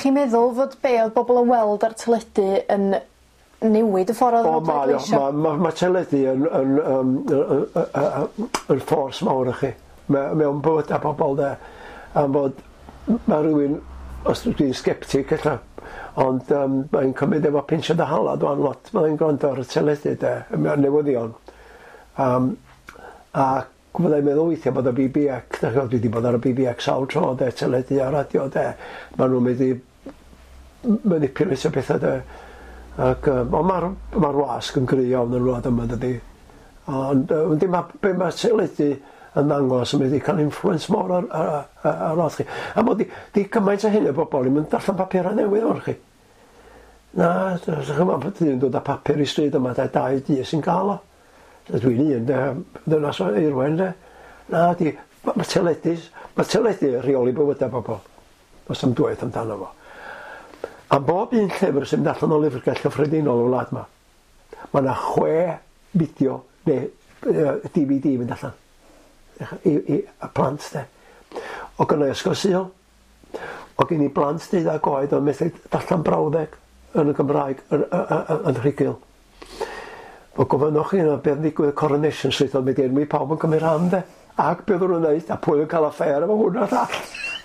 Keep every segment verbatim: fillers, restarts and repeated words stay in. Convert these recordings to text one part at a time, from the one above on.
chi'n meddwl fod be oedd bobl yn weld ar teledu yn newid y ffordd oedd nhw'n pleidleisio? O, mae ma, ma teledu yn, yn, yn, yn, yn, yn ffors mawr i chi. Mewn bywydau pobl de. Am bod mae rhywun, os dwi'n sceptig eto, ond um, mae'n cymryd efo pinsio dy halad o'n lot. Mae'n gwrando ar y teledu de, mewn newyddion. Um, a fyddai'n meddwl weithiau bod y B B X, dwi wedi bod ar y B B X sawl tro de, teledu a radio de. Mae nhw'n mynd i manipulatio pethau de. Ac, um, ond mae'r ma wasg yn gry iawn yn rwad yma dydy. Ond uh, be mae teledu yn ddangos yn mynd i cael influence mor ar, ar, ar, ar roedd chi. A mod di, di cymaint o hyn o bobl yn mynd darllen papurau newydd o'r chi. Na, chyma bod dyn dod â papur i stryd yma, da dau di sy'n cael o. Dwi'n un, dynas o Eirwen, de. Na, di, mae teledu, mae teledu rheoli bywydau bobl. Os am dweud amdano fo. A bob un llyfr sy'n mynd allan o lyfrgell cyffredinol o'r wlad yma, mae yna chwe fideo neu uh, D V D mynd allan. I, i y plant de. O gynnau ysgol Sul, o gen i blant deuddag oed o'n methu darllen brawddeg yn y Gymraeg yn, yn Rhugl. O gofynwch chi yna beth ddigwydd y Coronation Street oedd mynd enwi pawb yn cymryd rhan de. Ac beth o'n nhw'n neud, a pwy yn cael affair efo hwnna llall.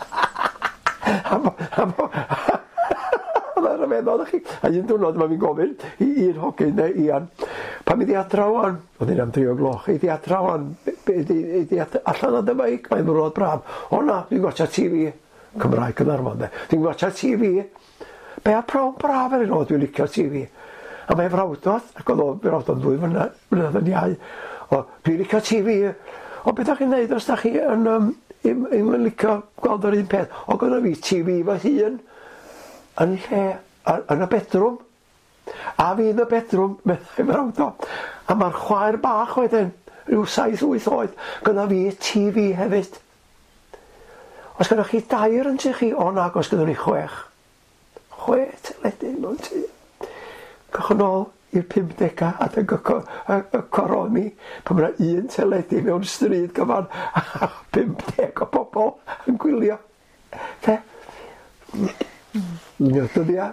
Oedd e'n meddwl chi. A un diwrnod mae fi'n gofyn i un hogyn neu Ian, pan i di adra wan, oedd hi'n am dri o gloch, i di adra wan, allan o dymaig, mae'n ddwrnod braf. O na, dwi'n gwacha T V, Cymraeg yn arfon de, dwi'n gwacha T V, be a prawn braf er un o, dwi'n licio T V. A mae'n frawdod, ac oedd o'n frawdod ddwy fynydd yn iau, o, dwi'n licio T V, o beth ydych chi'n neud os ydych chi yn, um, yn licio gweld yr un peth, o gyda fi T V fy hun, yn lle, yn y bedrwm, a fi yn y bedrwm, mae'n frawdod, a mae'r chwaer bach wedyn, rhyw saith wyth oed, gyda fi T V hefyd. Os gyda chi dair yn tu chi, o nag os gyda ni chwech. Chwe teledu mewn tu. Cychwyn ôl i'r pumdega a y, y coroni, pan mae un teledu mewn stryd gyfan a pumdeg o bobl yn gwylio. Te? Dydy